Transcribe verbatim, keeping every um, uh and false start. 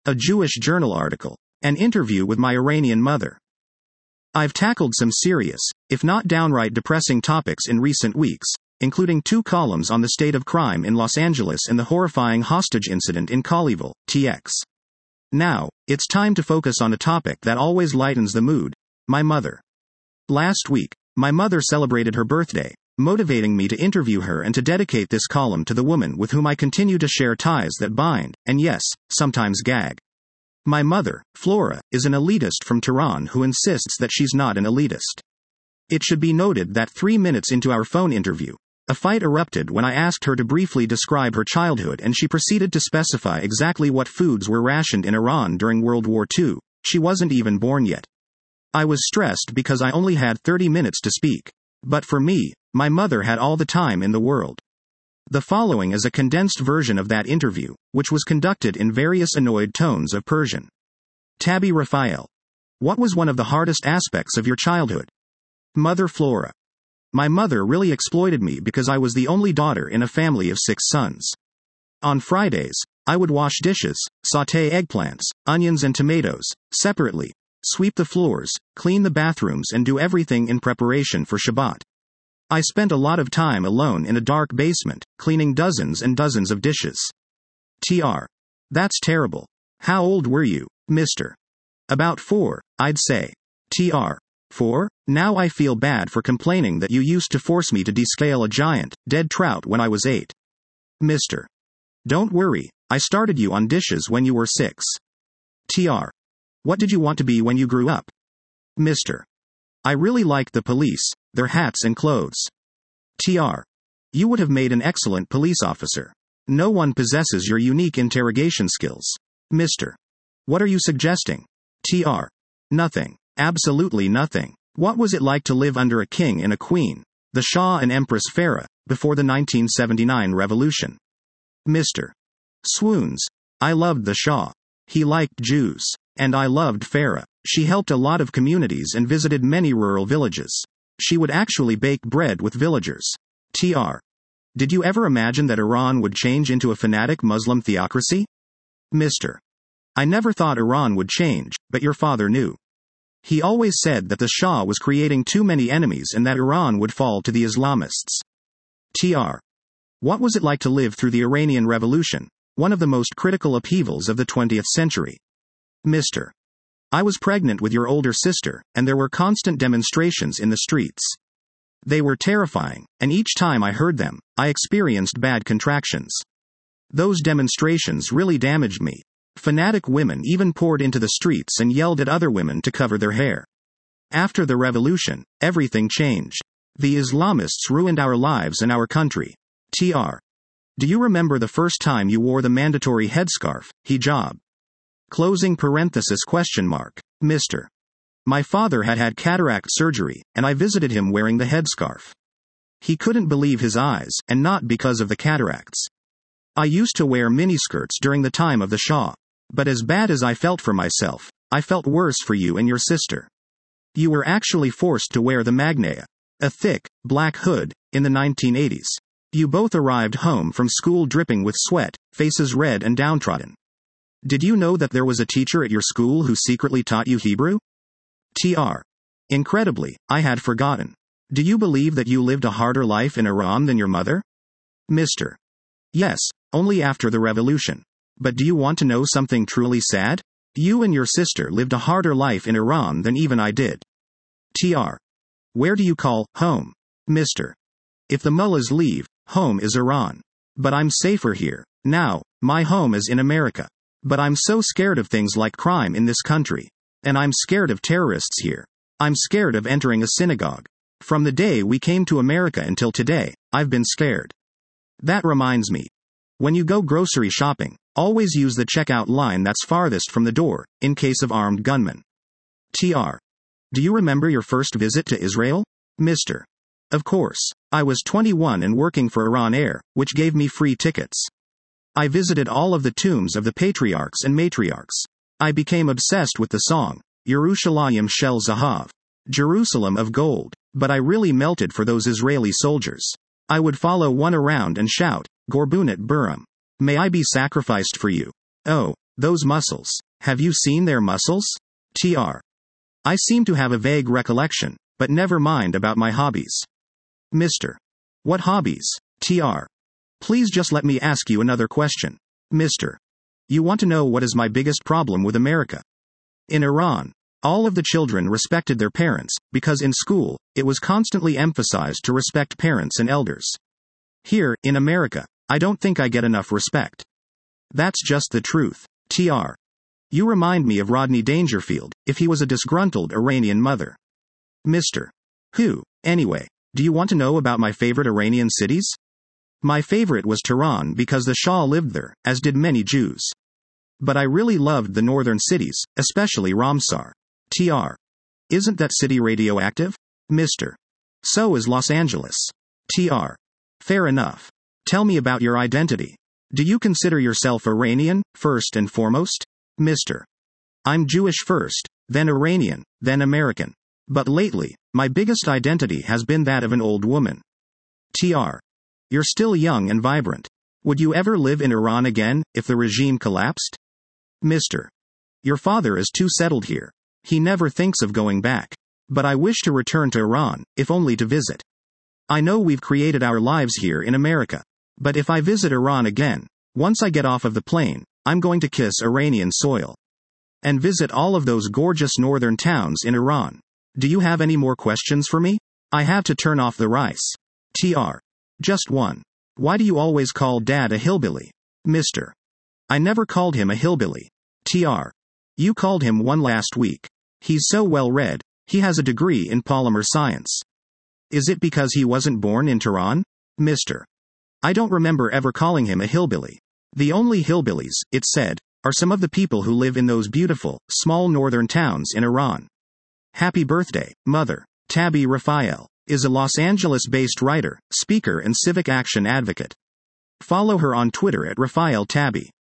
A Jewish journal article. An interview with my Iranian mother. I've tackled some serious, if not downright depressing topics in recent weeks, including two columns on the state of crime in Los Angeles and the horrifying hostage incident in Colleyville, T X. Now, it's time to focus on a topic that always lightens the mood: my mother. Last week, my mother celebrated her birthday, motivating me to interview her and to dedicate this column to the woman with whom I continue to share ties that bind, and yes, sometimes gag. My mother, Flora, is an elitist from Tehran who insists that she's not an elitist. It should be noted that three minutes into our phone interview, a fight erupted when I asked her to briefly describe her childhood, and she proceeded to specify exactly what foods were rationed in Iran during World War Two. She wasn't even born yet. I was stressed because I only had thirty minutes to speak. But for me, my mother had all the time in the world. The following is a condensed version of that interview, which was conducted in various annoyed tones of Persian. Tabby Raphael. What was one of the hardest aspects of your childhood? Mother Flora. My mother really exploited me because I was the only daughter in a family of six sons. On Fridays, I would wash dishes, sauté eggplants, onions and tomatoes, separately, sweep the floors, clean the bathrooms and do everything in preparation for Shabbat. I spent a lot of time alone in a dark basement, cleaning dozens and dozens of dishes. T R. That's terrible. How old were you, mister? About four, I'd say. T R. Four? Now I feel bad for complaining that you used to force me to descale a giant, dead trout when I was eight. mister Don't worry, I started you on dishes when you were six. T R. What did you want to be when you grew up? mister I really liked the police, their hats and clothes. T R. You would have made an excellent police officer. No one possesses your unique interrogation skills. mister What are you suggesting? T R. Nothing. Absolutely nothing. What was it like to live under a king and a queen, the Shah and Empress Farah, before the nineteen seventy-nine revolution? mister Swoons. I loved the Shah. He liked Jews. And I loved Farah. She helped a lot of communities and visited many rural villages. She would actually bake bread with villagers. T R. Did you ever imagine that Iran would change into a fanatic Muslim theocracy? mister I never thought Iran would change, but your father knew. He always said that the Shah was creating too many enemies and that Iran would fall to the Islamists. T R. What was it like to live through the Iranian Revolution, one of the most critical upheavals of the twentieth century? mister I was pregnant with your older sister, and there were constant demonstrations in the streets. They were terrifying, and each time I heard them, I experienced bad contractions. Those demonstrations really damaged me. Fanatic women even poured into the streets and yelled at other women to cover their hair. After the revolution, everything changed. The Islamists ruined our lives and our country. T R. Do you remember the first time you wore the mandatory headscarf, hijab? Closing parenthesis question mark. mister My father had had cataract surgery, and I visited him wearing the headscarf. He couldn't believe his eyes, and not because of the cataracts. I used to wear miniskirts during the time of the Shah. But as bad as I felt for myself, I felt worse for you and your sister. You were actually forced to wear the magnea, a thick, black hood, in the nineteen eighties. You both arrived home from school dripping with sweat, faces red and downtrodden. Did you know that there was a teacher at your school who secretly taught you Hebrew? T R. Incredibly, I had forgotten. Do you believe that you lived a harder life in Iran than your mother? mister Yes, only after the revolution. But do you want to know something truly sad? You and your sister lived a harder life in Iran than even I did. T R. Where do you call home? mister If the mullahs leave, home is Iran. But I'm safer here. Now, my home is in America. But I'm so scared of things like crime in this country. And I'm scared of terrorists here. I'm scared of entering a synagogue. From the day we came to America until today, I've been scared. That reminds me. When you go grocery shopping, always use the checkout line that's farthest from the door, in case of armed gunmen. T R. Do you remember your first visit to Israel? mister Of course. I was twenty-one and working for Iran Air, which gave me free tickets. I visited all of the tombs of the patriarchs and matriarchs. I became obsessed with the song, Yerushalayim Shel Zahav, Jerusalem of Gold, but I really melted for those Israeli soldiers. I would follow one around and shout, Gorbunat Buram. May I be sacrificed for you. Oh, Those muscles. Have you seen their muscles? T R. I seem to have a vague recollection, but never mind about my hobbies. Mister What hobbies? T R. Please just let me ask you another question. Mister You want to know what is my biggest problem with America? In Iran, all of the children respected their parents, because in school, it was constantly emphasized to respect parents and elders. Here, in America, I don't think I get enough respect. That's just the truth. T R. You remind me of Rodney Dangerfield, if he was a disgruntled Iranian mother. Mister Who, anyway, do you want to know about my favorite Iranian cities? My favorite was Tehran because the Shah lived there, as did many Jews. But I really loved the northern cities, especially Ramsar. T R. Isn't that city radioactive? Mister So is Los Angeles. T R. Fair enough. Tell me about your identity. Do you consider yourself Iranian, first and foremost? Mister I'm Jewish first, then Iranian, then American. But lately, my biggest identity has been that of an old woman. T R. You're still young and vibrant. Would you ever live in Iran again, if the regime collapsed? Mister Your father is too settled here. He never thinks of going back. But I wish to return to Iran, if only to visit. I know we've created our lives here in America. But if I visit Iran again, once I get off of the plane, I'm going to kiss Iranian soil. And visit all of those gorgeous northern towns in Iran. Do you have any more questions for me? I have to turn off the rice. T R. Just one. Why do you always call Dad a hillbilly? Mister I never called him a hillbilly. T R. You called him one last week. He's so well read. He has a degree in polymer science. Is it because he wasn't born in Tehran? Mister I don't remember ever calling him a hillbilly. The only hillbillies, it said, are some of the people who live in those beautiful, small northern towns in Iran. Happy birthday, Mother. Tabby Raphael is a Los Angeles-based writer, speaker and civic action advocate. Follow her on Twitter at Raphael Tabby.